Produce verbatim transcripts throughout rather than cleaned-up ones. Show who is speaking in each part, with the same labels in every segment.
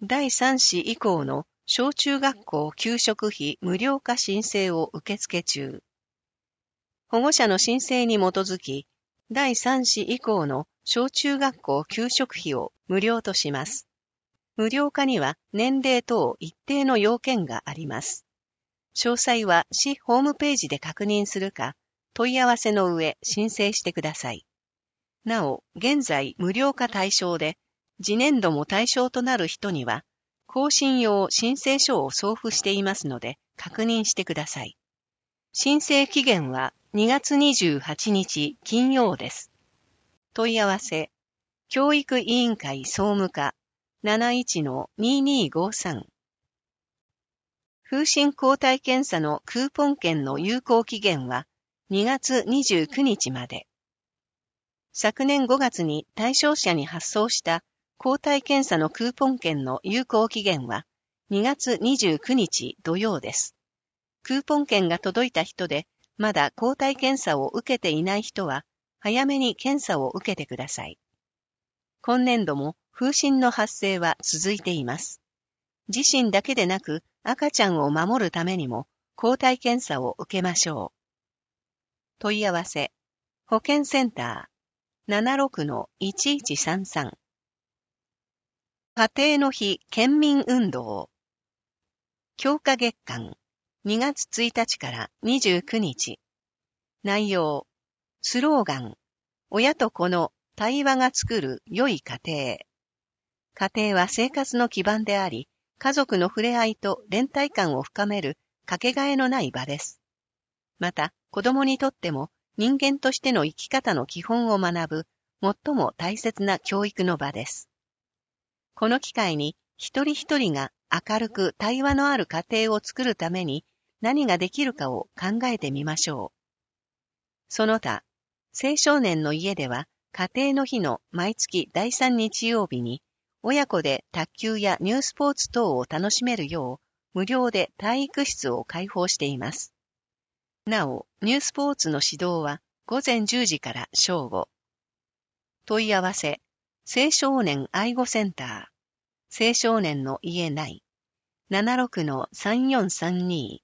Speaker 1: だいさん子以降の小中学校給食費無料化申請を受付中。保護者の申請に基づき、だいさん子以降の小中学校給食費を無料とします。無料化には年齢等一定の要件があります。詳細は市ホームページで確認するか、問い合わせの上申請してください。なお、現在無料化対象で、次年度も対象となる人には、更新用申請書を送付していますので、確認してください。申請期限はにがつにじゅうはちにち金曜です。問い合わせ、教育委員会総務課 なないちのににーごさん。風疹抗体検査のクーポン券の有効期限はにがつにじゅうくにちまで。昨年ごがつに対象者に発送した抗体検査のクーポン券の有効期限はにがつにじゅうくにち土曜です。クーポン券が届いた人でまだ抗体検査を受けていない人は早めに検査を受けてください。今年度も風疹の発生は続いています。自身だけでなく赤ちゃんを守るためにも抗体検査を受けましょう。問い合わせ、保健センター ななろくのいちいちさんさん。家庭の日県民運動。強化月間にがつついたちからにじゅうくにち。内容、スローガン、親と子の対話が作る良い家庭。家庭は生活の基盤であり、家族の触れ合いと連帯感を深めるかけがえのない場です。また、子供にとっても人間としての生き方の基本を学ぶ最も大切な教育の場です。この機会に一人一人が明るく対話のある家庭を作るために何ができるかを考えてみましょう。その他、青少年の家では家庭の日の毎月だいさん日曜日に親子で卓球やニュースポーツ等を楽しめるよう無料で体育室を開放しています。なお、ニュースポーツの指導はごぜんじゅうじから正午。問い合わせ、青少年愛護センター、青少年の家内、ななろくのさんよんさんに。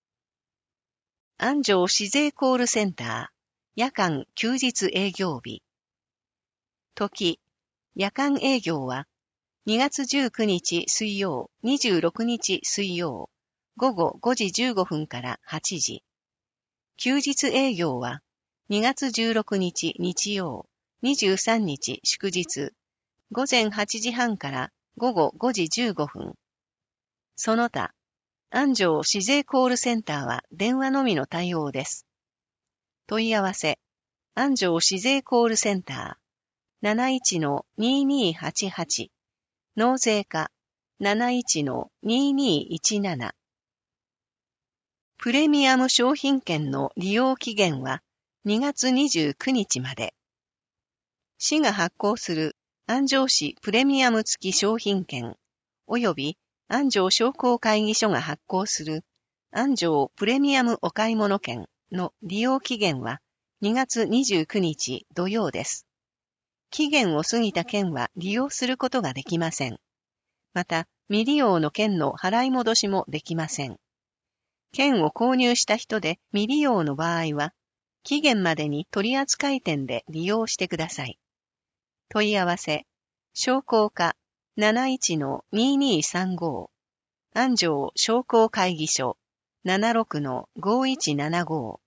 Speaker 1: 安城市税コールセンター、夜間休日営業日。時、夜間営業は、にがつじゅうくにち水曜、にじゅうろくにち水曜、午後ごじじゅうごふんからはちじ。休日営業は、にがつじゅうろくにち日曜、にじゅうさんにち祝日、ごぜんはちじはんから午後ごじじゅうごふん。その他、安城市税コールセンターは電話のみの対応です。問い合わせ、安城市税コールセンター、なないちのににーはちはち、納税課 なないちのににーいちなな。プレミアム商品券の利用期限はにがつにじゅうくにちまで。市が発行する安城市プレミアム付き商品券及び安城商工会議所が発行する安城プレミアムお買い物券の利用期限はにがつにじゅうくにち土曜です。期限を過ぎた券は利用することができません。また、未利用の券の払い戻しもできません。券を購入した人で未利用の場合は、期限までに取扱店で利用してください。問い合わせ、商工課 なないちのににーさんご、安城商工会議所 ななろくのごいちななご。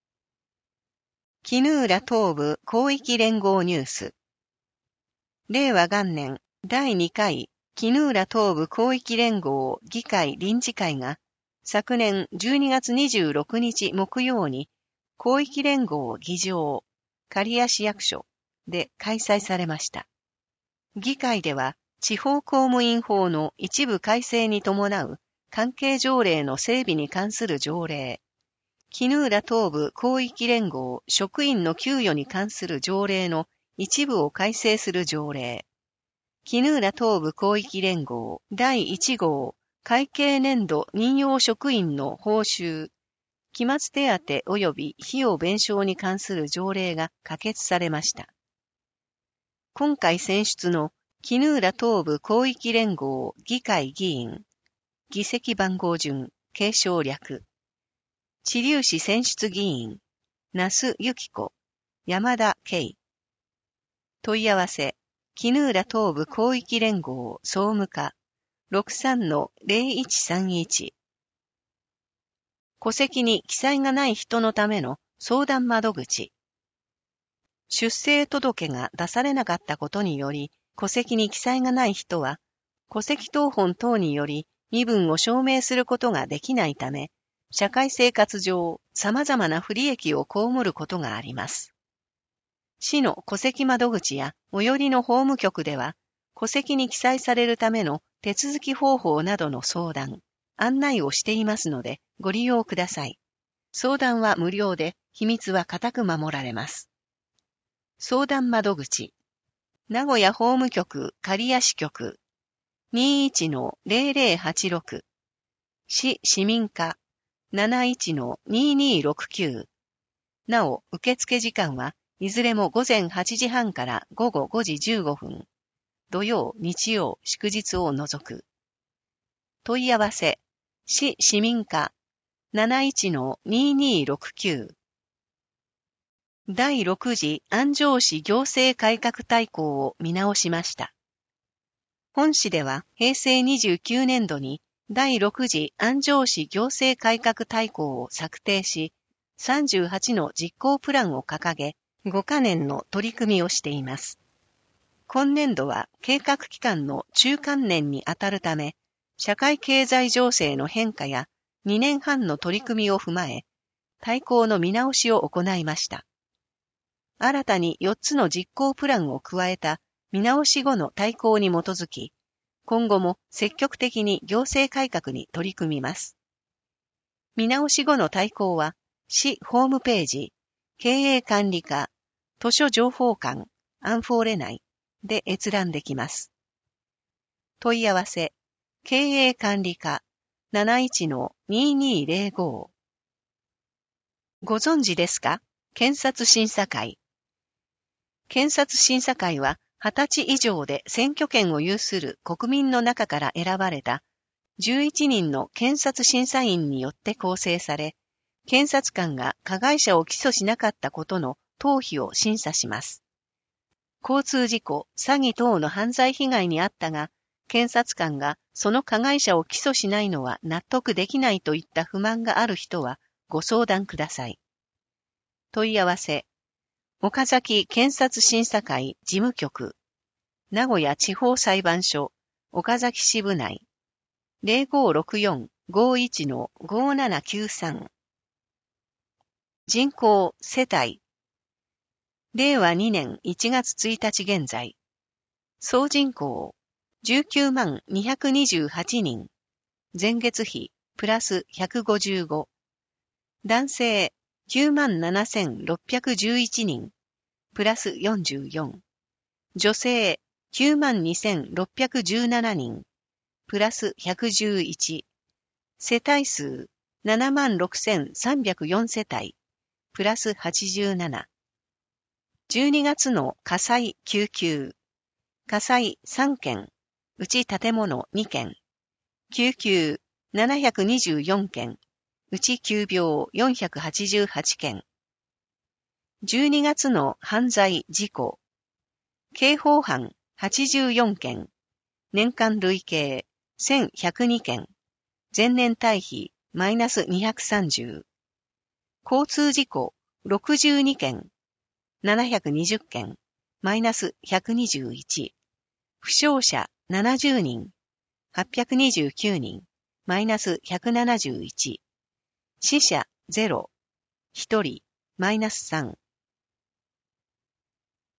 Speaker 1: 衣浦東部広域連合ニュース。令和元年だいにかい衣浦東部広域連合議会臨時会が昨年じゅうにがつにじゅうろくにち木曜に広域連合議場、刈谷市役所で開催されました。議会では地方公務員法の一部改正に伴う関係条例の整備に関する条例、衣浦東部広域連合職員の給与に関する条例の一部を改正する条例、衣浦東部広域連合だいいち号会計年度任用職員の報酬、期末手当及び費用弁償に関する条例が可決されました。今回選出の絹浦東部広域連合議会議員、議席番号順、継承略。知立市選出議員、那須由紀子、山田圭。問い合わせ、絹浦東部広域連合総務課、ろくさんのゼロいちさんいち。戸籍に記載がない人のための相談窓口。出生届が出されなかったことにより、戸籍に記載がない人は、戸籍謄本等により身分を証明することができないため、社会生活上様々な不利益を被ることがあります。市の戸籍窓口や最寄りの法務局では、戸籍に記載されるための手続き方法などの相談、案内をしていますのでご利用ください。相談は無料で、秘密は固く守られます。相談窓口。名古屋法務局刈谷支局 にじゅういちのゼロゼロはちろく 市市民課 ななじゅういちのにじゅうにろくきゅう。なお、受付時間はいずれも午前はちじはんから午後ごじじゅうごふん。土曜、日曜、祝日を除く。問い合わせ、市市民課 ななじゅういちのにじゅうにろくきゅう。だいろく次安城市行政改革大綱を見直しました。本市では平成にじゅうきゅうねんどにだいろく次安城市行政改革大綱を策定し、さんじゅうはちの実行プランを掲げ、ごかねんの取り組みをしています。今年度は計画期間の中間年にあたるため、社会経済情勢の変化やにねんはんの取り組みを踏まえ、大綱の見直しを行いました。新たによっつの実行プランを加えた見直し後の大綱に基づき、今後も積極的に行政改革に取り組みます。見直し後の大綱は、市ホームページ、経営管理課、図書情報館、アンフォーレ内で閲覧できます。問い合わせ、経営管理課 ななじゅういちのにじゅうにゼロご。ご存知ですか？検察審査会。検察審査会ははたち以上で選挙権を有する国民の中から選ばれたじゅういちにんの検察審査員によって構成され、検察官が加害者を起訴しなかったことの当否を審査します。交通事故、詐欺等の犯罪被害に遭ったが、検察官がその加害者を起訴しないのは納得できないといった不満がある人はご相談ください。問い合わせ、岡崎検察審査会事務局、名古屋地方裁判所、岡崎支部内、ゼロごろくよん ごいちのごななきゅうさん。人口、世帯。れいわにねんいちがつついたち現在。総人口、じゅうきゅうまんにひゃくにじゅうはちにん。前月比、プラスひゃくごじゅうご。男性、きゅうまんななせんろっぴゃくじゅういちにん。プラスよんじゅうよん。女性、きゅうまんにせんろっぴゃくじゅうななにん。プラスひゃくじゅういち。世帯数、ななまんろくせんさんびゃくよん世帯。プラスはちじゅうなな。じゅうにがつの火災救急。火災さんけん、うち建物にけん。救急ななひゃくにじゅうよんけん、うち急病よんひゃくはちじゅうはちけん。じゅうにがつの犯罪事故。刑法犯はちじゅうよんけん。年間累計せんひゃくにけん。前年対比マイナスにひゃくさんじゅう。交通事故ろくじゅうにけん。ななひゃくにじゅっけん。マイナスひゃくにじゅういち。負傷者ななじゅうにん。はっぴゃくにじゅうきゅうにん。マイナスひゃくななじゅういち。死者ゼロ。ひとり。マイナスさん。